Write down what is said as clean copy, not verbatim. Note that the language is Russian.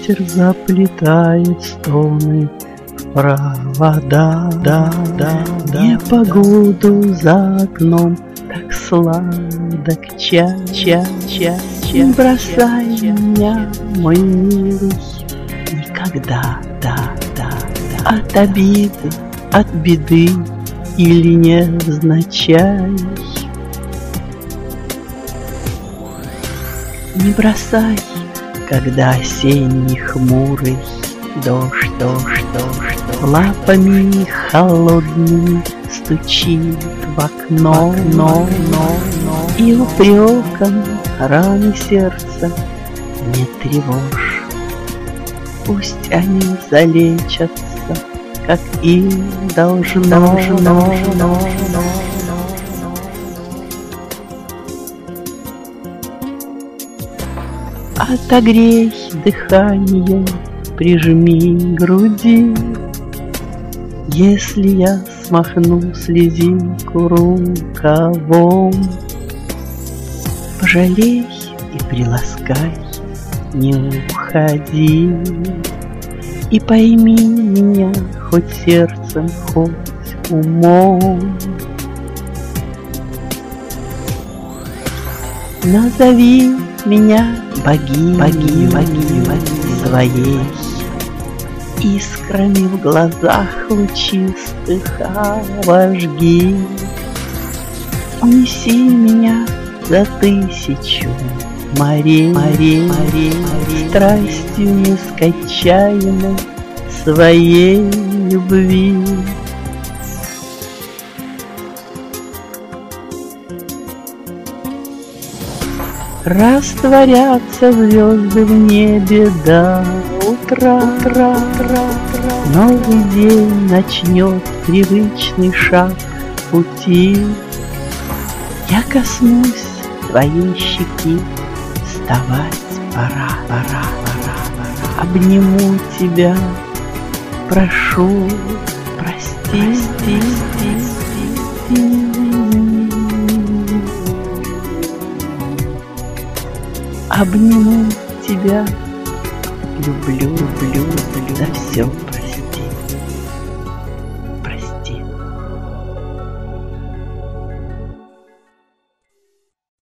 ветер заплетает стоны в провода. Непогоду за окном так сладок ча-ча-ча. Не бросай меня, мой милый, никогда, от обиды, от беды или невзначай. Не бросай, когда осенний хмурый дождь лапами холодными стучит в окно, и упреком раны сердца не тревожь. Пусть они залечатся, как и должно. Отогрей дыхание, прижми к груди. Если я смахну слезинку рукавом, пожалей и приласкай, не уходи. И пойми меня хоть сердцем, хоть умом. Назови меня богиней своей, искрами в глазах лучистых обожги. Унеси меня за тысячу морей, страстью нескончаемой своей любви. Растворятся звезды в небе до утра. Новый день начнет привычный шаг пути. Я коснусь твоей щеки, вставать пора. Обниму тебя, прошу, прости. Обниму тебя, люблю, за все.